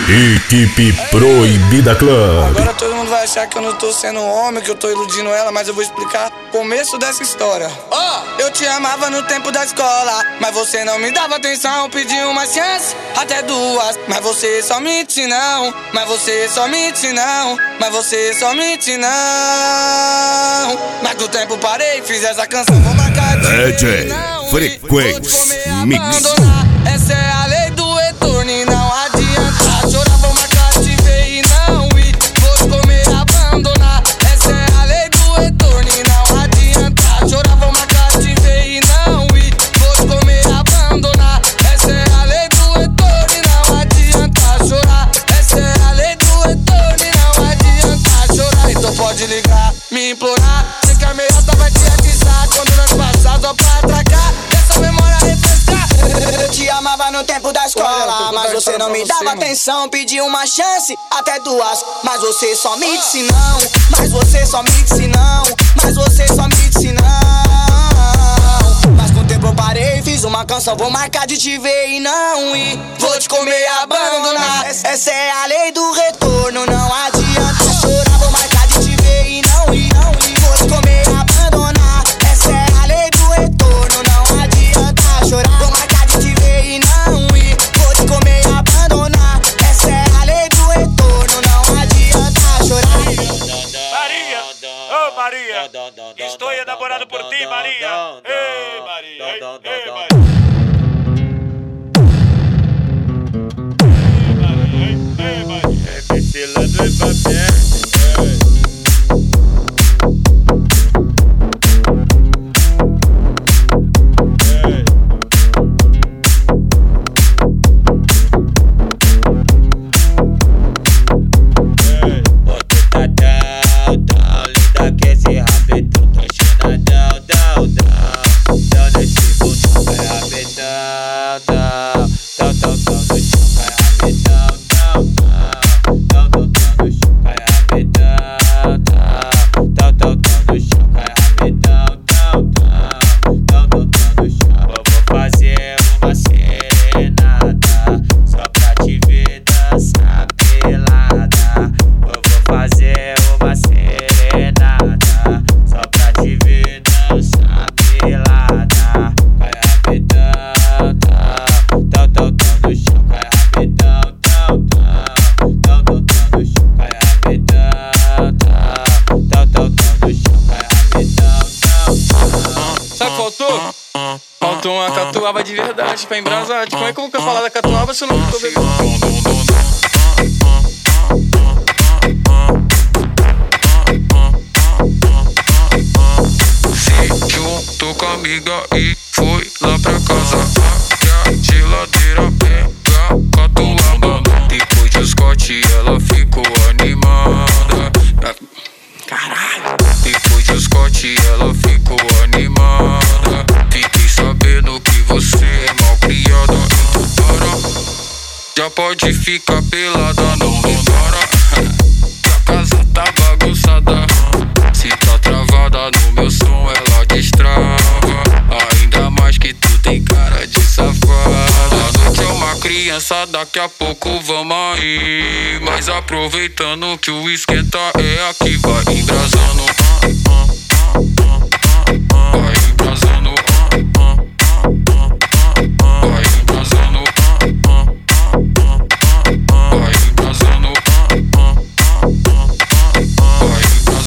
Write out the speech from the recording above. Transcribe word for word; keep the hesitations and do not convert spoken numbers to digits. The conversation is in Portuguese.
Equipe Proibida Club. Agora todo mundo vai achar que eu não tô sendo homem, que eu tô iludindo ela, mas eu vou explicar o começo dessa história. Ó, oh, eu te amava no tempo da escola, mas você não me dava atenção, pedi uma chance, até duas, mas você só mente não, mas você só mente não, mas você só mente não. Mas do tempo parei, fiz essa canção, vou marcar de D J Frequência Mix. Essa é a lei do retorno e não adianta chorar, vou marcar te ver e não ir, vou te comer, abandonar. Essa é a lei do retorno e não adianta chorar, vou marcar te ver e não ir, vou te comer, abandonar. Essa é a lei do retorno e não adianta chorar. Essa é a lei do retorno e não adianta chorar. Então pode ligar, me implorar, sei que a meiota vai te atizar quando nós passar só pra atracar, essa memória refrescar. Eu te amava no tempo da escola, mas você não me dava atenção, pedi uma chance, até duas, mas você só me disse não, mas você só me disse não, mas você só me disse não. Mas com o tempo eu parei, fiz uma canção, vou marcar de te ver e não ir, vou te comer, abandonar. Essa é a lei do retorno, não adianta chorar, vou marcar de te ver e não ir, não ir, vou te comer, abandonar. Essa é a lei do retorno, não adianta chorar, vou marcar de te ver e não ir, vou te comer, abandonar. Essa é a lei do retorno, não adianta chorar. Maria, oh Maria, estou enamorado por ti, Maria. Ei, Maria, ei, ei, Maria. Ei, Maria, é destilando em papel. Sabe o que faltou? Faltou uma catuaba de verdade pra embrasar. Como é que eu vou falar da catuaba se eu não tô bebendo? Se juntou com a amiga e foi lá pra casa, e a geladeira pega catuaba. Depois de Scott ela ficou animada. Caralho! Depois de Scott ela ficou animada. Fiquei sabendo que você é mal criada, então para, já pode ficar pelada, não repara que a casa tá bagunçada. Se tá travada no meu som ela destrava, ainda mais que tu tem cara de safada. A noite é uma criança, daqui a pouco vamos aí, mas aproveitando que o esquenta é aqui, vai embrasando.